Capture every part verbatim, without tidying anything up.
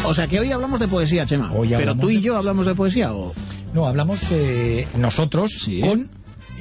O sea que hoy hablamos de poesía, Chema. Hoy ¿Pero tú y de... yo hablamos de poesía o...? No, hablamos eh, nosotros ¿Sí? con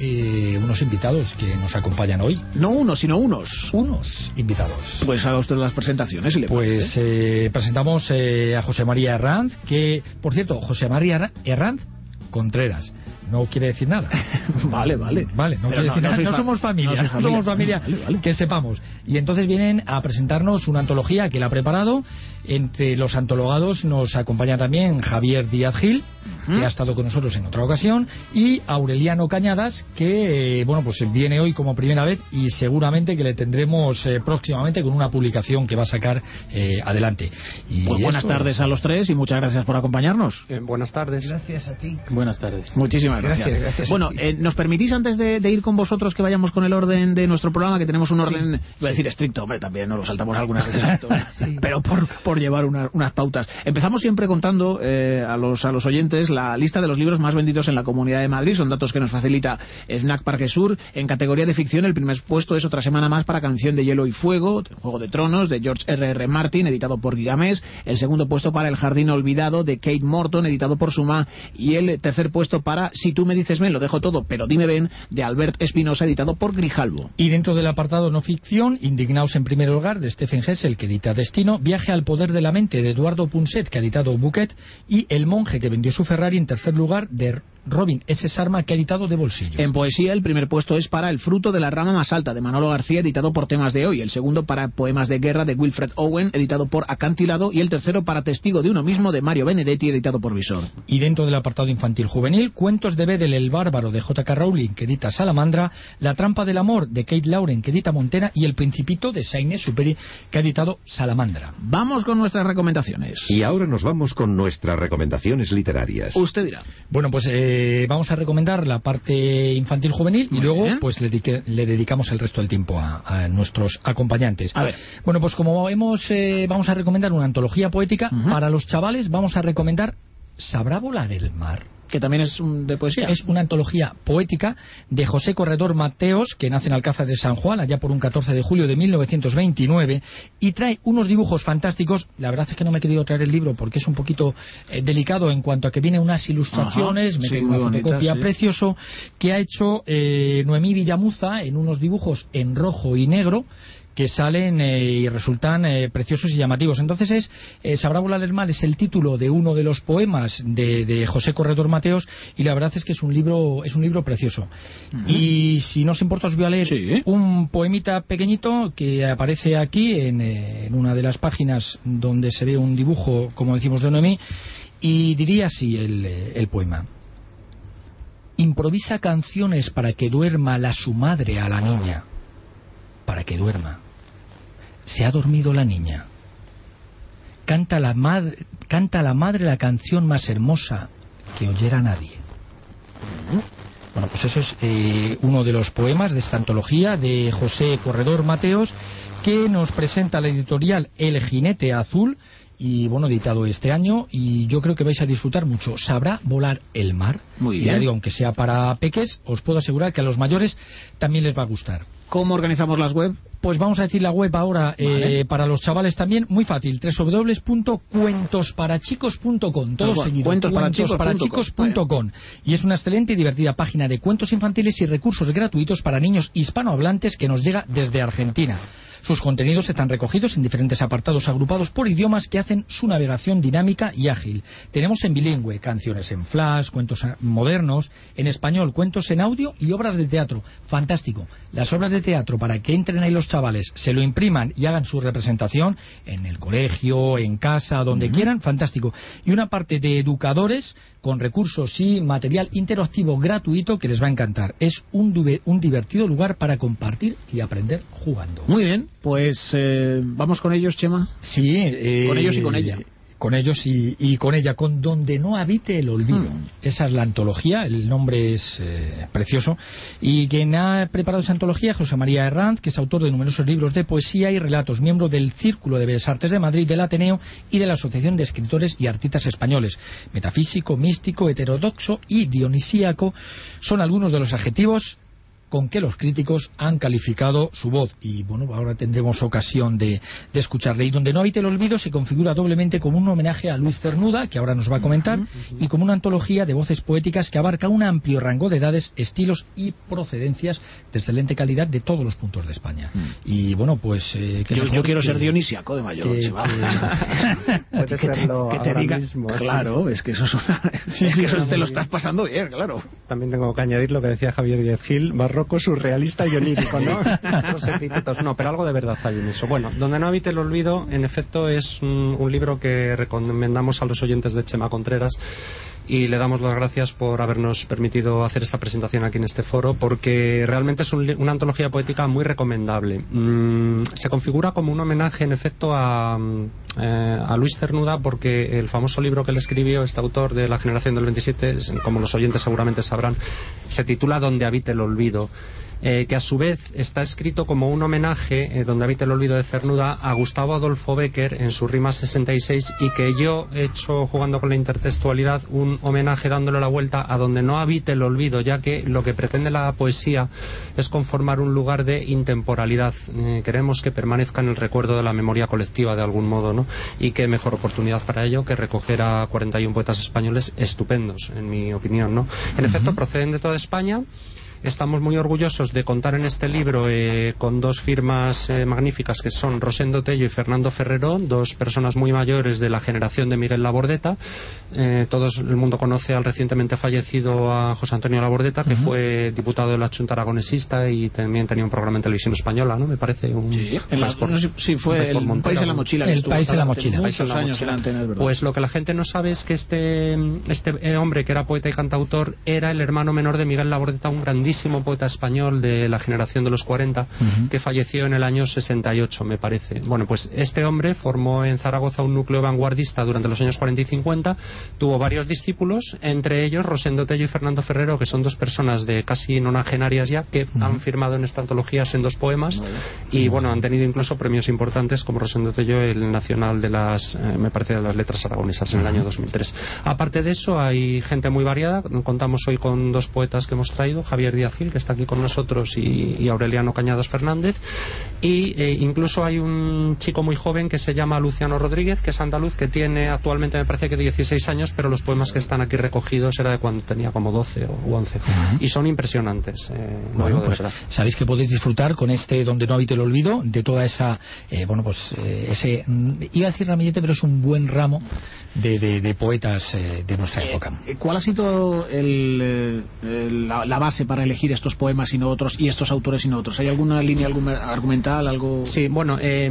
eh, unos invitados que nos acompañan hoy. No uno, sino unos. Unos invitados. Pues haga usted las presentaciones, si le Pues parece. eh, presentamos eh, a José María Herranz, que, por cierto, José María Herranz Contreras. No quiere decir nada. Vale, vale. Vale, no Pero quiere no, decir no nada. sois No fa- somos familia. no No, sois familia. somos familia. Vale, vale. Que sepamos. Y entonces vienen a presentarnos una antología que él ha preparado. Entre los antologados nos acompaña también Javier Díaz Gil, Uh-huh. que ha estado con nosotros en otra ocasión, y Aureliano Cañadas, que eh, bueno, pues viene hoy como primera vez y seguramente que le tendremos eh, próximamente con una publicación que va a sacar eh, adelante. Y Pues buenas esto- tardes a los tres y muchas gracias por acompañarnos. Eh, buenas tardes. Gracias a ti. Buenas tardes. Muchísimas gracias. Gracias, gracias a Bueno, ti. eh, ¿nos permitís antes de, de ir con vosotros que vayamos con el orden de nuestro programa, que tenemos un orden, iba a sí. decir estricto, hombre, también nos lo saltamos algunas veces, esto, Sí. pero por, por llevar una- unas pautas. Empezamos siempre contando eh, a los a los oyentes la lista de los libros más vendidos en la Comunidad de Madrid. Son datos que nos facilita Fnac Parque Sur. En categoría de ficción, el primer puesto es otra semana más para Canción de Hielo y Fuego, Juego de Tronos, de George R R. Martin, editado por Gigamés. El segundo puesto para El Jardín Olvidado, de Kate Morton, editado por Suma. Y el tercer puesto para Si tú me dices ven, lo dejo todo, pero dime ven, de Albert Espinosa, editado por Grijalbo. Y dentro del apartado no ficción, Indignaos en primer lugar, de Stephen Hessel, que edita Destino, Viaje al poder de la mente, de Eduardo Punset, que ha editado Bouquet, y El monje que vendió su Ferrari, en tercer lugar, de Robin S. Sarma, que ha editado De Bolsillo. En poesía, el primer puesto es para El fruto de la rama más alta, de Manolo García, editado por Temas de Hoy. El segundo para Poemas de guerra, de Wilfred Owen, editado por Acantilado. Y el tercero para Testigo de uno mismo, de Mario Benedetti, editado por Visor. Y dentro del apartado infantil juvenil, Cuentos de Bedel el bárbaro, de J K. Rowling, que edita Salamandra, La trampa del amor, de Kate Lauren, que edita Montena, y El Principito, de Saint-Exupéry, que ha editado Salamandra. Vamos con nuestras recomendaciones. Y ahora nos vamos con nuestras recomendaciones literarias. Usted dirá. Bueno, pues eh, vamos a recomendar la parte infantil juvenil Muy y luego bien. pues le, dedique- le dedicamos el resto del tiempo a, a nuestros acompañantes. A ver. Bueno, pues como hemos, eh, vamos a recomendar una antología poética, Ujú. para los chavales vamos a recomendar ¿Sabrá volar el mar? Que también es un- de poesía. Es una antología poética de José Corredor Mateos, que nace en Alcázar de San Juan, allá por un catorce de julio de mil novecientos veintinueve, y trae unos dibujos fantásticos. La verdad es que no me he querido traer el libro porque es un poquito eh, delicado en cuanto a que viene unas ilustraciones, Ajá, me sí, quedó muy una bonitas, fotocopia sí. precioso, que ha hecho eh, Noemí Villamuza en unos dibujos en rojo y negro, que salen eh, y resultan eh, preciosos y llamativos. Entonces es eh, Sabrá volar el mar, es el título de uno de los poemas de, de José Corredor Mateos, y la verdad es que es un libro es un libro precioso. Ujú. Y si no os importa os voy a leer Sí. un poemita pequeñito que aparece aquí en, eh, en una de las páginas donde se ve un dibujo, como decimos, de Noemí, y diría así el, eh, el poema. Improvisa canciones para que duerma la su madre a la niña, para que duerma. Se ha dormido la niña. Canta la madre, canta la madre la canción más hermosa que oyera nadie. Bueno, pues eso es eh, uno de los poemas de esta antología de José Corredor Mateos, que nos presenta la editorial El Jinete Azul, y bueno, editado este año, y yo creo que vais a disfrutar mucho. ¿Sabrá volar el mar? Muy Y bien. ya digo, aunque sea para peques, os puedo asegurar que a los mayores también les va a gustar. ¿Cómo organizamos las web? Pues vamos a decir la web ahora, Vale. eh, para los chavales también, muy fácil, doble u doble u doble u punto cuentos para chicos punto com, todo Tal cual, seguido, cuentos para chicos para punto com. chicos punto com. Y es una excelente y divertida página de cuentos infantiles y recursos gratuitos para niños hispanohablantes que nos llega desde Argentina. Sus contenidos están recogidos en diferentes apartados agrupados por idiomas que hacen su navegación dinámica y ágil. Tenemos en bilingüe canciones en flash, cuentos modernos, en español cuentos en audio y obras de teatro. Fantástico. Las obras de teatro, para que entren ahí los chavales, se lo impriman y hagan su representación en el colegio, en casa, donde Uh-huh. quieran, fantástico. Y una parte de educadores con recursos y material interactivo gratuito que les va a encantar. Es un, duve- un divertido lugar para compartir y aprender jugando. Muy bien, pues eh, vamos con ellos, Chema. Sí, eh, Con ellos y con ella. Con ellos y, y con ella, con Donde no habite el olvido. Hmm. Esa es la antología, el nombre es eh, precioso. Y quien ha preparado esa antología, José María Herranz, que es autor de numerosos libros de poesía y relatos, miembro del Círculo de Bellas Artes de Madrid, del Ateneo y de la Asociación de Escritores y Artistas Españoles. Metafísico, místico, heterodoxo y dionisíaco son algunos de los adjetivos con que los críticos han calificado su voz. Y bueno, ahora tendremos ocasión de, de escucharle. Y Donde no habite el olvido se configura doblemente como un homenaje a Luis Cernuda, que ahora nos va a comentar, uh-huh, uh-huh. y como una antología de voces poéticas que abarca un amplio rango de edades, estilos y procedencias de excelente calidad de todos los puntos de España. Uh-huh. Y bueno, pues... Eh, yo, yo quiero que, ser dionisiaco de mayor. Que, que, que, que te, que te diga, mismo, claro, ¿sí? Es que eso es una... sí, es que eso te lo estás pasando bien, claro. También tengo que añadir lo que decía Javier Díaz Gil, barroco, surrealista y onírico, ¿no? Los epítetos, no, pero algo de verdad hay en eso. Bueno, Donde no habite el olvido, en efecto, es un, un libro que recomendamos a los oyentes de Chema Contreras, y le damos las gracias por habernos permitido hacer esta presentación aquí en este foro, porque realmente es un, una antología poética muy recomendable. Mm, se configura como un homenaje, en efecto, a, eh, a Luis Cernuda, porque el famoso libro que él escribió, este autor de la generación del veintisiete, como los oyentes seguramente sabrán, se titula Donde habite el olvido. Eh, que a su vez está escrito como un homenaje, eh, Donde habite el olvido de Cernuda, a Gustavo Adolfo Bécquer en su Rima sesenta y seis, y que yo he hecho, jugando con la intertextualidad, un homenaje dándole la vuelta a Donde no habite el olvido, ya que lo que pretende la poesía es conformar un lugar de intemporalidad. Eh, queremos que permanezca en el recuerdo de la memoria colectiva de algún modo, ¿no? Y qué mejor oportunidad para ello que recoger a cuarenta y un poetas españoles estupendos, en mi opinión, ¿no? En uh-huh. efecto, proceden de toda España. Estamos muy orgullosos de contar en este libro eh, con dos firmas eh, magníficas, que son Rosendo Tello y Fernando Ferrero, dos personas muy mayores de la generación de Miguel Labordeta. Eh, todo el mundo conoce al recientemente fallecido a José Antonio Labordeta, que uh-huh. fue diputado de la Junta Aragonesista y también tenía un programa en televisión española, ¿no? Me parece un... Sí, en la, por, no sé, sí fue el Montero, País en la Mochila. El País en la Mochila. Muchos años delante, ¿no? Es verdad. Pues lo que la gente no sabe es que este, este hombre, que era poeta y cantautor, era el hermano menor de Miguel Labordeta, un grandísimo poeta español de la generación de los cuarenta, uh-huh. que falleció en el año sesenta y ocho, me parece. Bueno, pues este hombre formó en Zaragoza un núcleo vanguardista durante los años cuarenta y cincuenta, tuvo varios discípulos, entre ellos Rosendo Tello y Fernando Ferrero, que son dos personas de casi nonagenarias ya, que uh-huh. han firmado en esta antología sendos poemas, uh-huh. y bueno, han tenido incluso premios importantes, como Rosendo Tello, el nacional de las, eh, me parece, de las letras aragonesas, en uh-huh. el año dos mil tres. Aparte de eso, hay gente muy variada. Contamos hoy con dos poetas que hemos traído, Javier Díaz Gil, que está aquí con nosotros, y, y Aureliano Cañadas Fernández, y eh, incluso hay un chico muy joven que se llama Luciano Rodríguez, que es andaluz, que tiene actualmente, me parece que dieciséis años, pero los poemas que están aquí recogidos era de cuando tenía como doce o once, uh-huh. y son impresionantes. Eh, bueno, pues sabéis que podéis disfrutar con este Donde no habite el olvido de toda esa, eh, bueno, pues eh, ese, iba a decir ramillete, pero es un buen ramo de, de, de poetas eh, de nuestra época. ¿Cuál ha sido el, el, la, la base para elegir estos poemas y no otros, y estos autores y no otros? ¿Hay alguna línea alguna argumental, algo...? Sí, bueno, eh,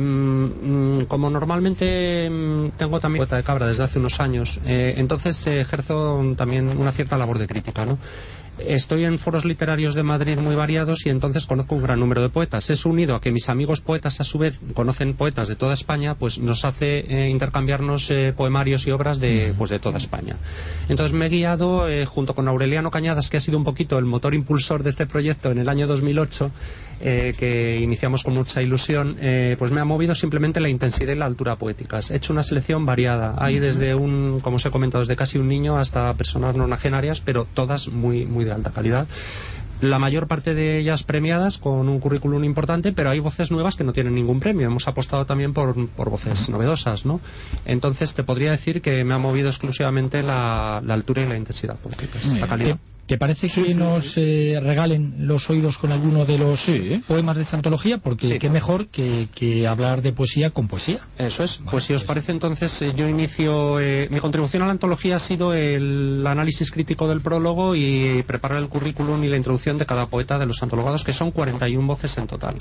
como normalmente tengo también poeta de cabra desde hace unos años, eh, entonces eh, ejerzo también una cierta labor de crítica, ¿no? Estoy en foros literarios de Madrid muy variados y entonces conozco un gran número de poetas. Eso, unido a que mis amigos poetas a su vez conocen poetas de toda España, pues nos hace eh, intercambiarnos eh, poemarios y obras de, pues, de toda España. Entonces me he guiado, eh, junto con Aureliano Cañadas, que ha sido un poquito el motor impulsor de este proyecto en el año dos mil ocho, eh, que iniciamos con mucha ilusión, eh, pues me ha movido simplemente la intensidad y la altura poéticas. He hecho una selección variada. Hay desde un, como os he comentado, desde casi un niño hasta personas nonagenarias, pero todas muy, muy de alta calidad. La mayor parte de ellas premiadas con un currículum importante, pero hay voces nuevas que no tienen ningún premio. Hemos apostado también por, por voces novedosas, ¿no? Entonces te podría decir que me ha movido exclusivamente la, la altura y la intensidad poética, la calidad. ¿Te parece que sí, nos sí. Eh, regalen los oídos con alguno de los sí. poemas de esta antología? Porque sí. qué mejor que, que hablar de poesía con poesía. Eso es. Vale, pues si os pues... parece, entonces eh, yo inicio... Eh, mi contribución a la antología ha sido el análisis crítico del prólogo y preparar el currículum y la introducción de cada poeta de los antologados, que son cuarenta y una voces en total.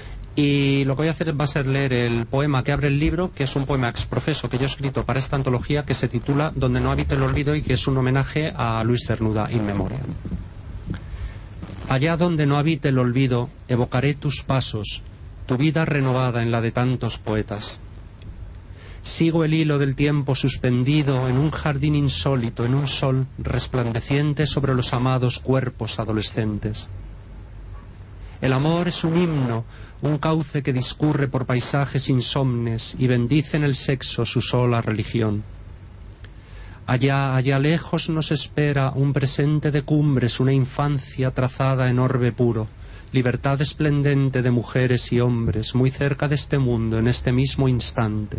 Y lo que voy a hacer va a ser leer el poema que abre el libro, que es un poema exprofeso que yo he escrito para esta antología, que se titula Donde no habite el olvido, y que es un homenaje a Luis Cernuda in memoriam. Allá donde no habite el olvido, evocaré tus pasos, tu vida renovada en la de tantos poetas. Sigo el hilo del tiempo suspendido en un jardín insólito, en un sol resplandeciente sobre los amados cuerpos adolescentes. El amor es un himno, un cauce que discurre por paisajes insomnes y bendice en el sexo su sola religión. Allá, allá lejos nos espera un presente de cumbres, una infancia trazada en orbe puro, libertad esplendente de mujeres y hombres, muy cerca de este mundo, en este mismo instante.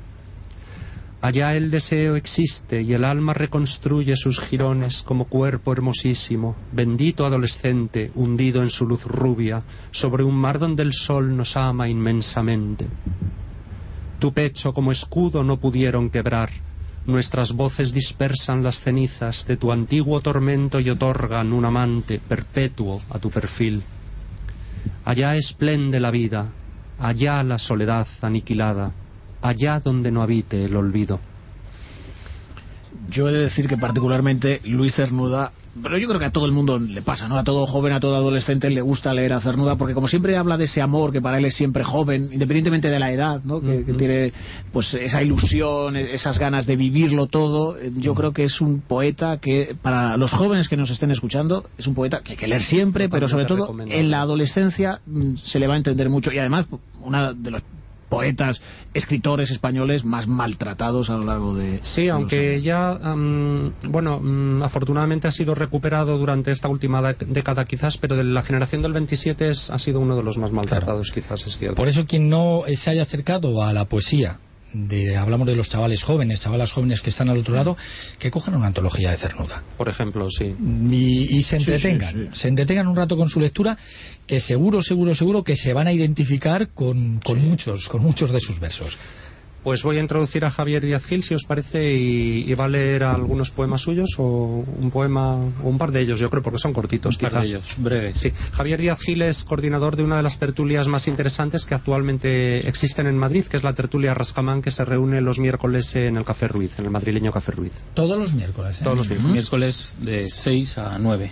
Allá el deseo existe y el alma reconstruye sus jirones como cuerpo hermosísimo, bendito adolescente, hundido en su luz rubia, sobre un mar donde el sol nos ama inmensamente. Tu pecho como escudo no pudieron quebrar, nuestras voces dispersan las cenizas de tu antiguo tormento y otorgan un amante perpetuo a tu perfil. Allá esplende la vida, allá la soledad aniquilada, allá donde no habite el olvido. Yo he de decir que particularmente Luis Cernuda, pero yo creo que a todo el mundo le pasa, ¿no? A todo joven, a todo adolescente le gusta leer a Cernuda, porque como siempre habla de ese amor que para él es siempre joven, independientemente de la edad, ¿no? Que, uh-huh. que tiene pues esa ilusión, esas ganas de vivirlo todo. Yo uh-huh. creo que es un poeta que, para los jóvenes que nos estén escuchando, es un poeta que hay que leer siempre, pero sobre todo en la adolescencia se le va a entender mucho, y además una de los poetas, escritores españoles más maltratados a lo largo de... Sí, aunque ya, um, bueno, um, afortunadamente ha sido recuperado durante esta última década quizás, pero de la generación del veintisiete es, ha sido uno de los más maltratados, claro. Quizás, es cierto. Por eso quien no se haya acercado a la poesía, de, hablamos de los chavales jóvenes, chavalas jóvenes que están al otro lado, que cojan una antología de Cernuda. Por ejemplo, sí. Y, y se entretengan, sí, sí, sí. se entretengan un rato con su lectura, que seguro, seguro, seguro que se van a identificar con, con sí. muchos, con muchos de sus versos. Pues voy a introducir a Javier Díaz Gil, si os parece, y, y va a leer algunos poemas suyos, o un poema, o un par de ellos, yo creo, porque son cortitos. Un par quizá. de ellos, breves. Sí. Javier Díaz Gil es coordinador de una de las tertulias más interesantes que actualmente existen en Madrid, que es la tertulia Rascamán, que se reúne los miércoles en el Café Ruiz, en el madrileño Café Ruiz. Todos los miércoles, ¿eh? Todos los miércoles. Miércoles de seis a nueve.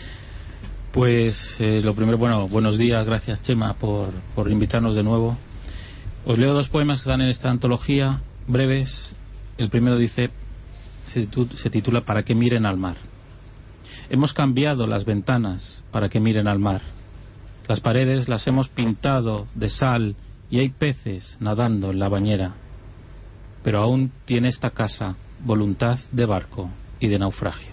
Pues eh, lo primero, bueno, buenos días, gracias Chema por, por invitarnos de nuevo. Os leo dos poemas que están en esta antología, breves. El primero dice, se titula Para que miren al mar. Hemos cambiado las ventanas para que miren al mar. Las paredes las hemos pintado de sal y hay peces nadando en la bañera. Pero aún tiene esta casa voluntad de barco y de naufragio.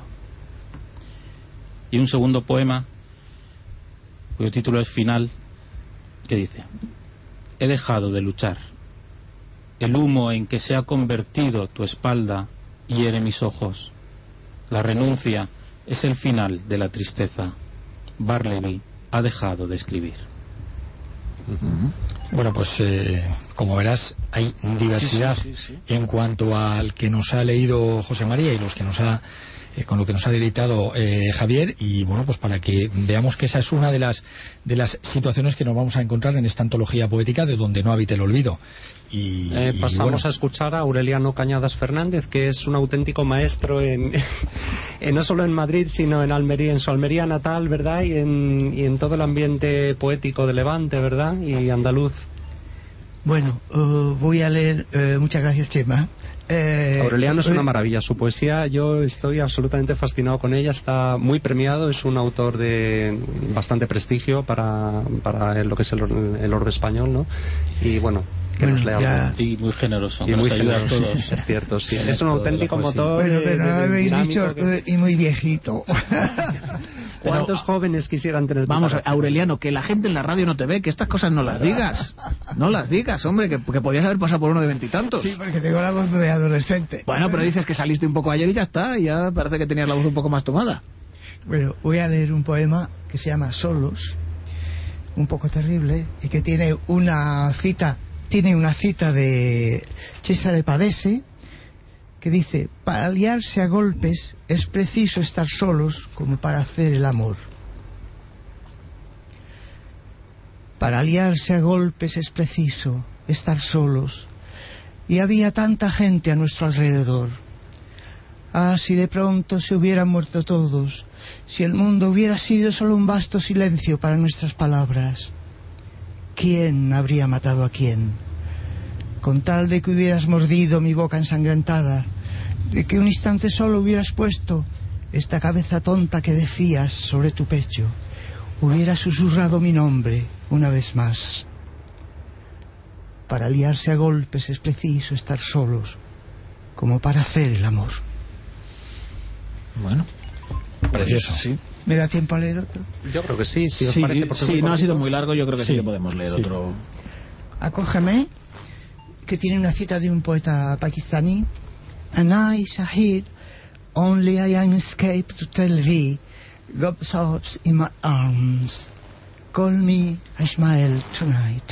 Y un segundo poema, cuyo título es Final, que dice: he dejado de luchar. El humo en que se ha convertido tu espalda hiere mis ojos. La renuncia es el final de la tristeza. Barleby ha dejado de escribir. Uh-huh. Bueno, pues eh, como verás, hay diversidad sí, sí, sí, sí. en cuanto al que nos ha leído José María y los que nos ha Eh, con lo que nos ha deleitado eh, Javier, y bueno, pues para que veamos que esa es una de las de las situaciones que nos vamos a encontrar en esta antología poética de donde no habite el olvido. Y, eh, y pasamos bueno. a escuchar a Aureliano Cañadas Fernández, que es un auténtico maestro en, en no solo en Madrid, sino en Almería, en su Almería natal, ¿verdad? Y en, y en todo el ambiente poético de Levante, ¿verdad? Y andaluz. Bueno, uh, voy a leer, uh, muchas gracias Chema. Eh, Aureliano es una maravilla, su poesía, yo estoy absolutamente fascinado con ella, está muy premiado, es un autor de bastante prestigio para, para lo que es el, el orbe español, ¿no? Y bueno, que bueno, nos lea ya... algo. Y muy generoso, y que muy nos ayuda generoso, a todos. Es cierto, sí, es un auténtico motor. Bueno, de, pero de, de habéis dicho que... y muy viejito. ¿Cuántos pero, jóvenes quisieran tener? Vamos, Aureliano, que la gente en la radio no te ve, que estas cosas no las digas. No las digas, hombre, que, que podías haber pasado por uno de veintitantos. Sí, porque tengo la voz de adolescente. Bueno, pero dices que saliste un poco ayer y ya está, y ya parece que tenías la voz un poco más tomada. Bueno, voy a leer un poema que se llama Solos, un poco terrible, y que tiene una cita, tiene una cita de Cesare Pavese, que dice: para aliarse a golpes es preciso estar solos como para hacer el amor. Para aliarse a golpes es preciso estar solos, y había tanta gente a nuestro alrededor. Ah, si de pronto se hubieran muerto todos, si el mundo hubiera sido solo un vasto silencio para nuestras palabras. ¿Quién habría matado a quién? Con tal de que hubieras mordido mi boca ensangrentada, de que un instante solo hubieras puesto esta cabeza tonta que decías sobre tu pecho, hubiera susurrado mi nombre una vez más. Para liarse a golpes es preciso estar solos como para hacer el amor. Bueno, Precioso. Sí. ¿Me da tiempo a leer otro? Yo creo que sí, si os Sí, parece. Porque es sí, muy no ha cortito. sido muy largo, yo creo que sí, Sí. que podemos leer Sí. otro. Acógeme, que tiene una cita de un poeta pakistaní. And I, Shahid, only I am escaped to tell thee, God sobs in my arms. Call me Ishmael tonight.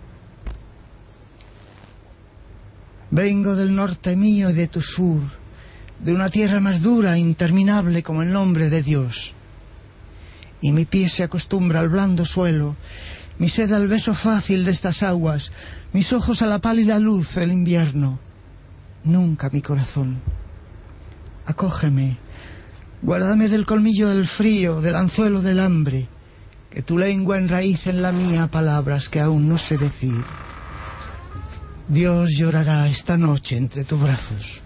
Vengo del norte mío y de tu sur, de una tierra más dura e interminable como el nombre de Dios. Y mi pie se acostumbra al blando suelo, mi sed al beso fácil de estas aguas, mis ojos a la pálida luz del invierno. Nunca mi corazón. Acógeme, guárdame del colmillo del frío, del anzuelo del hambre, que tu lengua enraíce en la mía palabras que aún no sé decir. Dios llorará esta noche entre tus brazos.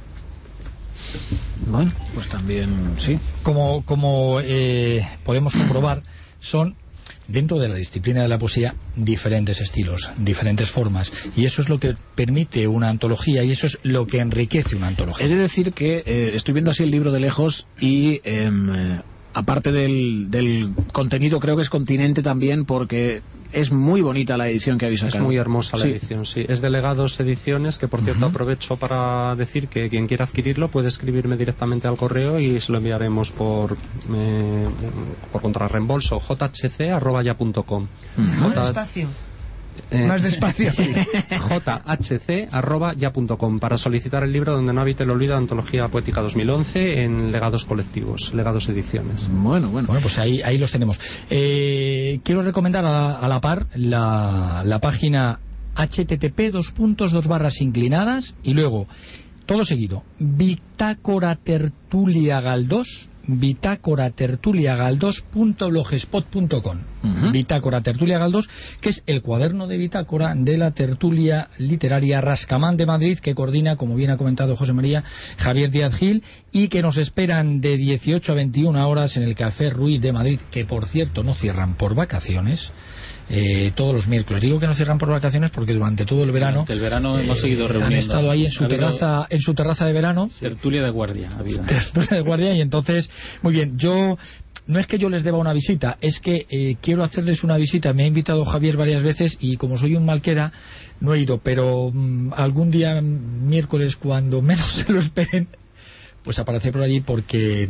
Bueno, pues también sí. Como, como eh, podemos comprobar, son, dentro de la disciplina de la poesía, diferentes estilos, diferentes formas. Y eso es lo que permite una antología y eso es lo que enriquece una antología. He de decir que eh, estoy viendo así el libro de lejos y eh, aparte del, del contenido, creo que es continente también, porque es muy bonita la edición que habéis Es sacado. muy hermosa la Sí. edición, sí. Es de Legados Ediciones, que por cierto Ujú. aprovecho para decir que quien quiera adquirirlo puede escribirme directamente al correo y se lo enviaremos por eh, por contrarreembolso, j h c arroba ya punto com. Ujú. Más J- despacio. eh, Más despacio. sí, j h c arroba ya punto com para solicitar el libro Donde no habite el olvido, Antología Poética dos mil once en Legados Colectivos, Legados Ediciones. Bueno, bueno. Bueno, pues ahí, ahí los tenemos. Eh, quiero recomendar a la, a la par la, la página http dos puntos dos barras inclinadas y luego, todo seguido, Bitácora Tertulia Galdós, Bitácora Tertulia Galdós punto blogspot punto com. Ujú. Bitácora Tertulia Galdós, que es el cuaderno de bitácora de la tertulia literaria Rascamán de Madrid, que coordina, como bien ha comentado José María, Javier Díaz Gil, y que nos esperan de dieciocho a veintiuna horas en el Café Ruiz de Madrid, que por cierto no cierran por vacaciones. Eh, todos los miércoles. Digo que no cierran por vacaciones porque durante todo el verano, Durante el verano eh, hemos seguido han reuniendo. estado ahí en su Ha habido terraza, en su terraza de verano, Tertulia de guardia. ha habido. tertulia de guardia, y entonces, muy bien, yo no es que yo les deba una visita, es que eh, quiero hacerles una visita. Me ha invitado Javier varias veces y como soy un malquera no he ido, pero mm, algún día mm, miércoles, cuando menos se lo esperen, pues aparecer por allí porque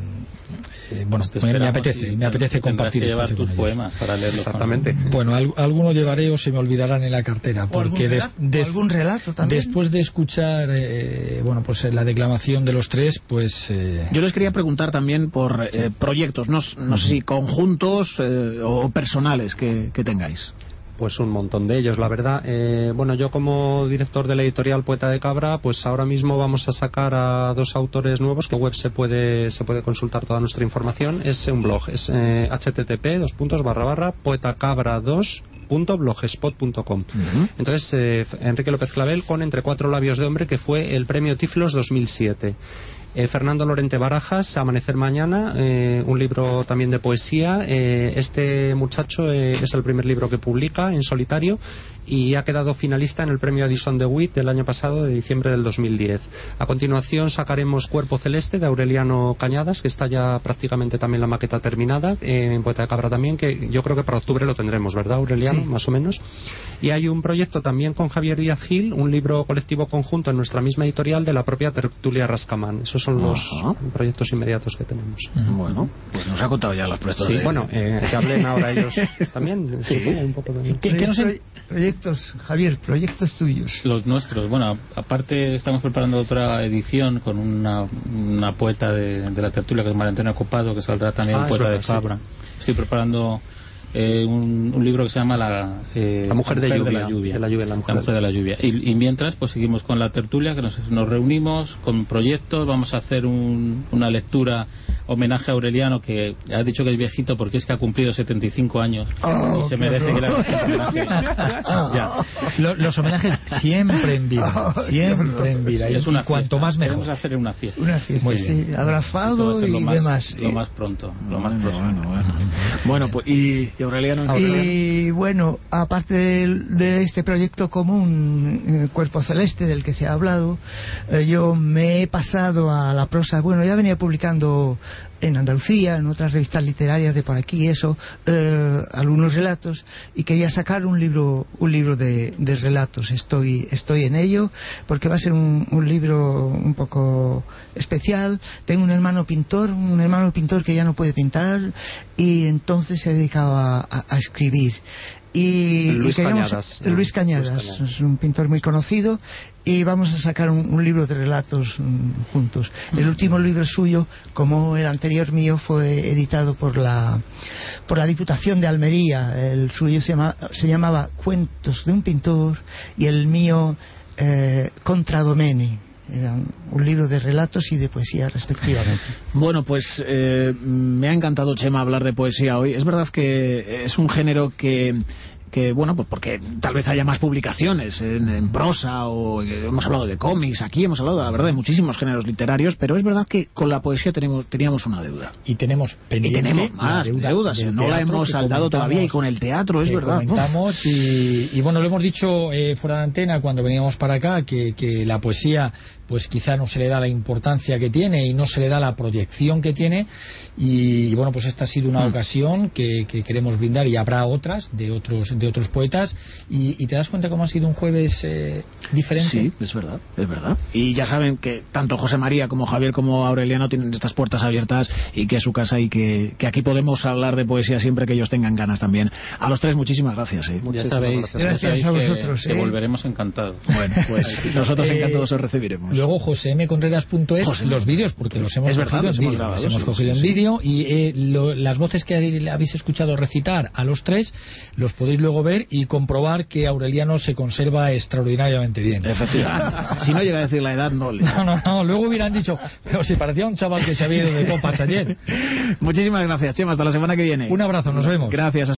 mm, eh, bueno, Te me, me esperamos apetece, y me apetece tendrás compartir que llevar espacio tus con ellos. poemas para leerlos. Exactamente. Bueno, al- alguno llevaré o se me olvidarán en la cartera, O algún porque des- relato, o des- algún relato también. después de escuchar eh, bueno, pues eh, la declamación de los tres, pues eh, Yo les quería preguntar también por eh, proyectos, no, no sé si conjuntos eh, o personales que, que tengáis. Pues un montón de ellos, la verdad. Eh, bueno, yo como director de la editorial Poeta de Cabra, pues ahora mismo vamos a sacar a dos autores nuevos, que en web se puede se puede consultar toda nuestra información. Es un blog, es eh, http dos puntos barra barra poetacabra dos punto blogspot punto com. Ujú. Entonces, eh, Enrique López Clavel con Entre cuatro labios de hombre, que fue el premio Tiflos dos mil siete. Eh, Fernando Lorente Barajas, Amanecer Mañana, eh, un libro también de poesía. Eh, este muchacho eh, es el primer libro que publica en solitario y ha quedado finalista en el premio Addison de Witt del año pasado, de diciembre del dos mil diez. A continuación sacaremos Cuerpo Celeste de Aureliano Cañadas, que está ya prácticamente también la maqueta terminada, eh, en Poeta de Cabra también, que yo creo que para octubre lo tendremos, ¿verdad, Aureliano? Sí. Más o menos. Y hay un proyecto también con Javier Díaz Gil, un libro colectivo conjunto en nuestra misma editorial de la propia Tertulia Rascamán. Esos son los Ajá. proyectos inmediatos que tenemos. Bueno, pues nos ha contado ya los proyectos. Sí, de- bueno, eh, que hablen ahora ellos también. Sí. supongo, un poco de... ¿Qué- qué nos en- Proye- Proyectos, Javier, proyectos tuyos. Los nuestros, bueno, a- aparte estamos preparando otra edición con una, una poeta de, de la tertulia, que es María Antonia Copado, que saldrá también Ah, un es poeta verdad, de sí. Fabra. Estoy preparando eh, un, un libro que se llama La, eh, La mujer de lluvia, la lluvia. de la lluvia, la mujer. de la lluvia. Y, y mientras, pues seguimos con la tertulia, que nos, nos reunimos con proyectos, vamos a hacer un, una lectura homenaje a Aureliano, que ha dicho que es viejito porque es que ha cumplido setenta y cinco años Oh, y se qué merece que le horror. hagamos un homenaje. Ya. Lo- los homenajes siempre en vida, siempre en vida. Sí, Y es una cuanto fiesta. más mejor. Queremos hacer una fiesta. Una fiesta, Muy bien. sí, Eso va a agrafado ser lo y más, demás. Lo más pronto, lo más Bueno, próximo. bueno, bueno. Bueno, pues y, y Aureliano. Y bueno, aparte de, de este proyecto común, eh, Cuerpo Celeste, del que se ha hablado, eh, yo me he pasado a la prosa. Bueno, ya venía publicando en Andalucía, en otras revistas literarias de por aquí, eso, eh, algunos relatos, y quería sacar un libro, un libro de, de relatos. Estoy, estoy en ello, porque va a ser un, un libro un poco especial. Tengo un hermano pintor, un hermano pintor que ya no puede pintar, y entonces se ha dedicado a, a, a escribir. Y, Luis y queríamos, Cañadas. Luis Cañadas, Luis Cañadas, es un pintor muy conocido, y vamos a sacar un, un libro de relatos um, juntos. El último libro suyo, como el anterior mío, fue editado por la por la Diputación de Almería. El suyo se, llama, se llamaba Cuentos de un pintor, y el mío eh, Contra Domeni. Era un libro de relatos y de poesía respectivamente. Bueno, pues eh, me ha encantado, Chema, hablar de poesía hoy. Es verdad que es un género que... que bueno, pues porque tal vez haya más publicaciones en, en prosa, o eh, hemos hablado de cómics, aquí hemos hablado, la verdad, de muchísimos géneros literarios, pero es verdad que con la poesía tenemos, teníamos una deuda. Y tenemos pendiente y tenemos más deuda deudas, no la hemos saldado todavía, y con el teatro, es verdad. Comentamos y, y bueno, lo hemos dicho eh, fuera de antena cuando veníamos para acá, que, que la poesía pues quizá no se le da la importancia que tiene y no se le da la proyección que tiene, y, y bueno, pues esta ha sido una mm. ocasión que, que queremos brindar, y habrá otras de otros de otros poetas, y, y te das cuenta cómo ha sido un jueves eh, diferente. Sí, es verdad, es verdad. Y ya saben que tanto José María como Javier como Aureliano tienen estas puertas abiertas, y que es su casa, y que, que aquí podemos hablar de poesía siempre que ellos tengan ganas también. A los tres, muchísimas gracias. ¿eh? Ya sabéis, gracias, gracias ya sabéis a que, vosotros. que ¿eh? volveremos encantados. Bueno, pues nosotros encantados os recibiremos. Luego josé eme contreras punto es, José, los vídeos, porque los hemos es cogido verdad, en vídeo, grabado, los hemos sí, cogido sí, en sí. vídeo, y eh, lo, las voces que habéis escuchado recitar a los tres los podéis luego ver y comprobar que Aureliano se conserva extraordinariamente bien. Efectivamente. Si no llega a decir la edad, no le... No, no, no, luego hubieran dicho, pero si parecía un chaval que se había ido de copas ayer. Muchísimas gracias, Chema, hasta la semana que viene. Un abrazo, nos vemos. Gracias.